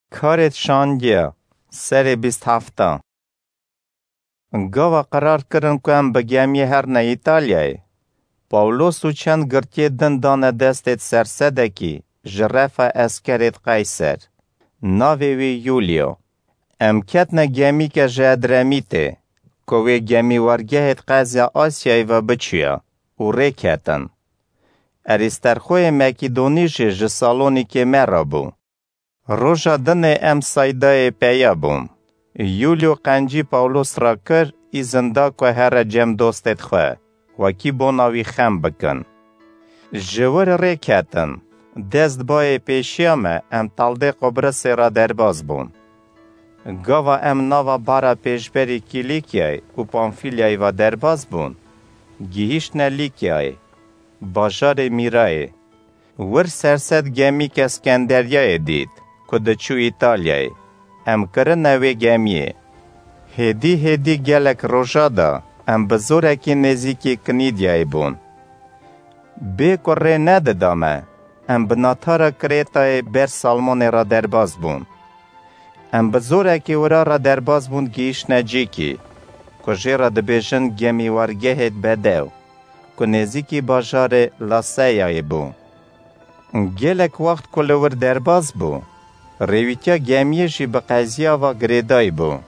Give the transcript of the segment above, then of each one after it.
کارت شانگیه سر 27 گاوا قرار کرن که هم بگیمی هر نه ایتالیای. پاولوس و چند گرتی دندان دستت سرسدکی جرف اسکرت قیصر. ناوی وی یولیو. امکت نگیمی که جادرمیته که وی گیمی ورگهت قضی آسیای و بچیا و ریکتن. اریسترخوی مکیدونیش جسالونی که مرا بو. روژا دنه ام سایده پیا بوم. یولیو قنجی پاولوس را کر ای زنده که هر جم دوستت خواه و کی بوناوی خم بکن. جور ریکتن. دست بای پیشیامه ام تالده قبرس را درباز بون. گاوا ام ناوا بارا پیشبری کلیکیای و پامفیلیای و درباز بون. گیهیشن لیکیای. باجار میرای. ور سرسد گمی که اسکندریای دید که دچو ایتالیای. ام کرن نوی گمیه. هدی گلک روژا دا ام بزرگی نزیکی کنیدیای بون. بی کره ندادامه ام بناتارا کریتای بر سالمون را درباز بون. ام بزرگی ورا را درباز بون گیش نجیکی که جیرا دبیجن گمی ورگهت بدو که نزیکی باجار لاسیای بون. گلک وقت کلور درباز بون. رویتیا گمیه جی به قضیه و گریدای بو.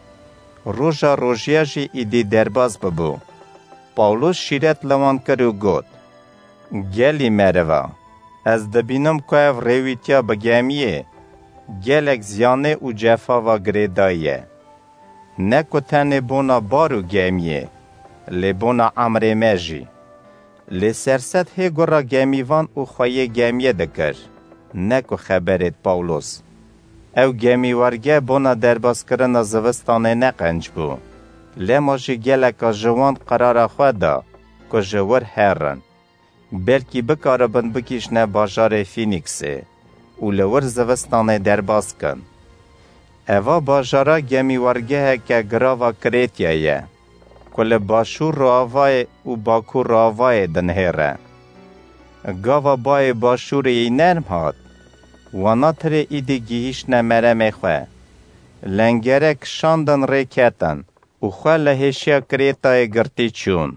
روژا جی ایدی درباز ببو. پاولوس شیرت لوان کرو گود. گلی مروا. از دبینم که او رویتیا به گمیه گلک زیانه و جفا و گریدایه. نکو تنه بونا بارو گمیه. لی بونا عمر مجی. لی سرست هی گرا گمیوان و خواه گمیه دکر. نکو خبرت پاولوس. او گمی ورگه بونا درباز کرن زوستانه نقنج بو. لیما جی گلکا جوان قرار خود دا که جور هرن. بلکی بکاربن بکیشنه باجار فینیکسه و لور زوستانه درباز کن. اوا باجارا گمی ورگه که گراوا کریتیه کل باشور راوای و باکور راوای دنهره. گاوا بای باشوری نرم هاد وانا تره ایدی گیهیش نمره میخواه. لنگرک شاندن ریکتن و خواه لحشیا کریتای گرتی چون.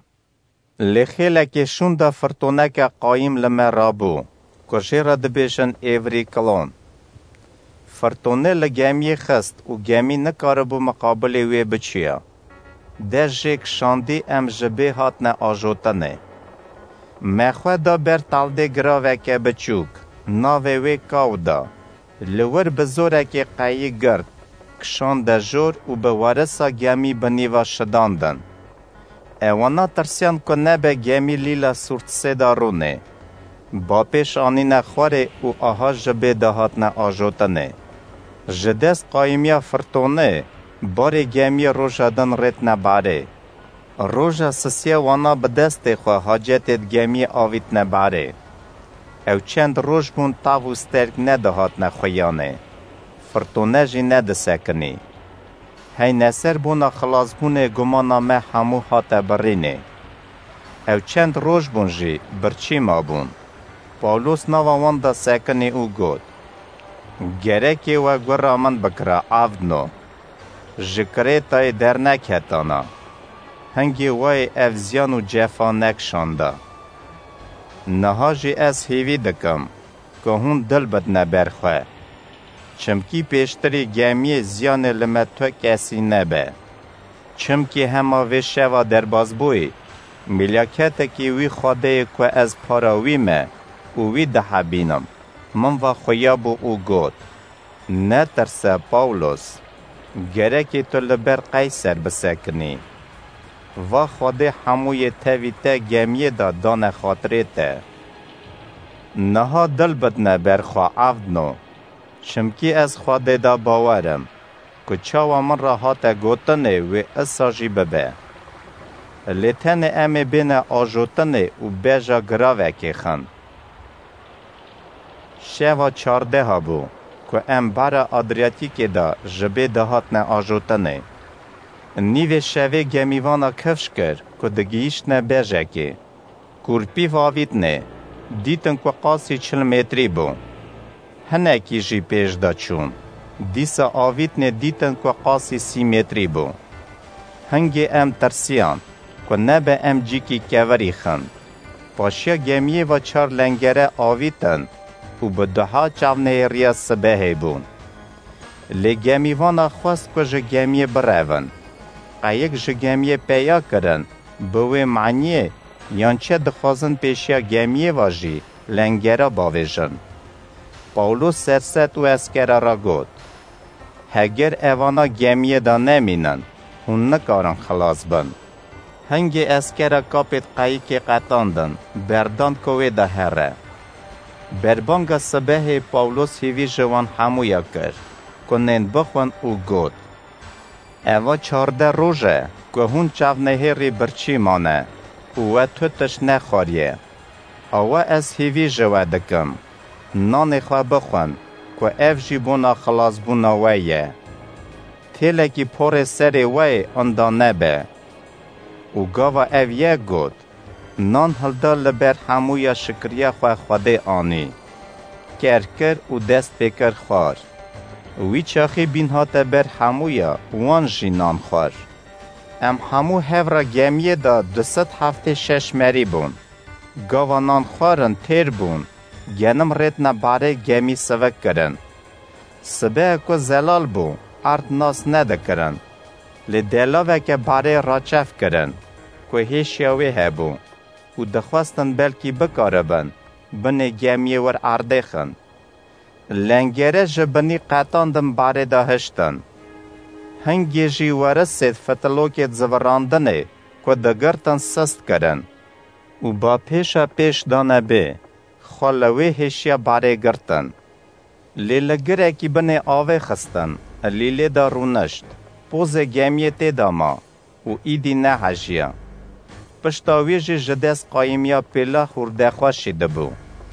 لخیلک شونده فرطونک قایم لما رابو کشی را دبیشن ایوری کلون. فرطونه لگمی خست و گمی نکاربو مقابل وی بچیا. ده جیک شاندی ام جبه هات نه آجوتنه. مخواه دا بر تالده گراوک بچوک. ناوی وی کاو دا. لور بزرک قایی گرد. کشان دا جور و به وارسا گمی بنیوا شداندن. ایوانا ترسیان که نبه گمی لیلا سورت سیدا رونه. با پیش آنی نخواره و آها جبه دهات نه آجوتنه. جدست قایمیا فرطونه بار گمی روژا دن ریت نباره. روژا سسیه وانا بدست خواه حاجتت گمی آویت نباره. او چند روش بون تاو سترک ندهات نخویانه. فرطونه جی ندسکنی. هی نسر بونا خلاص بونه گمانا مه همو هات برینه. او چند روش بون جی برچی ما بون. پاولوس نوان دا سکنی او گود. گرکی و گورا من بکرا آفدنو. جکره تای در نکتانا. هنگی وای افزیان و جفا نکشانده. نهاجی از هیوی دکم که هون دل بد نبرخواه. چمکی پیشتری گمی زیان لمتو کسی نبه. چمکی همه وشه و درباز بوی. ملیاکت که وی خوده که از پاراویمه او وی ده بینم. من و خویابو او گود. نترسه پاولوس. گرکی تو لبر قیصر بسکنی. و خوده هموی تاوی تا گمیه دا دان خاطره تا. نها دل بدنه برخوا عفدنو. چمکی از خوده دا باورم. که چاوا من را هاتا گوتنه و اساجی ببه. لیتن امی بین آجوتنه و بیجا گراوه که خند. شوا 14 ها بو. که ام بارا آدریاتیک دا جبه دهات نه آجوتنه. نیوه شوه گمیوانا کفش کر که دگیش نه بیجه که. کورپی واوید نه. دیتن که قاسی 40 متری بو. هنکی جی پیش دا چون. دیسا آویت نه دیتن که قاسی 30 متری بو. هنگی ام ترسیان که نبه ام جیکی کوری خند. پاشیا گمیه و 4 لنگره آویتن و به 10 چاونه ریا سبهی بون. لی گمیوانا خواست که جگمیه برون. قایق جگمیه پیا کرن بوی معنیه یانچه دخوازن پیشیا گمیه واجی لنگره باویجن. پاولوس سرست و اسکره را گود. هگر اوانا گمیه دا نمینن هون نکارن خلاص بن. هنگی اسکره کاپیت قایقی قطاندن بردان کوی دا هره. بربانگا سبه پاولوس هیوی جوان همویا کر کنین بخون او گود. اوا 14 روزه که هون چاو نهیری برچی مانه و تو تش نخوریه. اوا از هیوی جوا دکم نان خواه بخون که اف جیبونا خلاص بونا ویه. تیلکی پور سری وی اندا نبه. و گاوا اف یه گود نان هلدا لبر همویا شکریه خواه خوده آنی. کرکر و دست بکر خوار. وی چاخی بین هاته بر همویا وان جی نان خوار. ام همو هفرا گمیه دا 276 مری بون. گاوا نان خوارن تیر بون. گنم ریت نباره گمی سوک کرن. سبه که زلال بون ارد ناس نده کرن. لی دلاوه که باره راچف کرن. که هیشیاوی هبون. و دخواستن بلکی بکاره بن. بنی گمیه ور ارده خن. لنگره جبنی قطاندن باره دا هشتن. هنگی جی ورسید فتلوکت زوراندنه که دگرتن سست کرن. و با پیشا پیش دانه بی خالوی هشیا باره گرتن. لیل گره کی بنی آوه خستن. لیل دا رونشت. پوز گمیت داما. و ایدی نه حجیا. پشتاوی جی جدس قایمیا پیلا خورده خوشی دبو.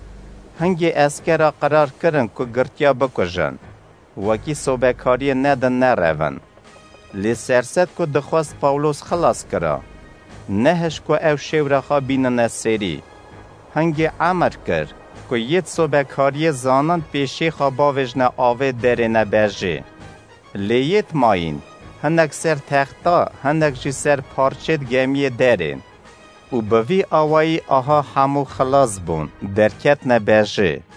هنگی اسکره قرار کرن که گرتیا بکجن. وکی صوبکاری ندن نرون. لی سرست که دخواست پاولوس خلاص کرا. نهش که او شورخا بینن سری. هنگی عمر کر که یت صوبکاری زانن پیشی خواباوجن آوه دره نبرجه. لی یت ماین هنگ سر تختا هنگ جی سر پارچت گمیه درین. و بوی آوائی آها همو خلاص بون درکت نبرجه.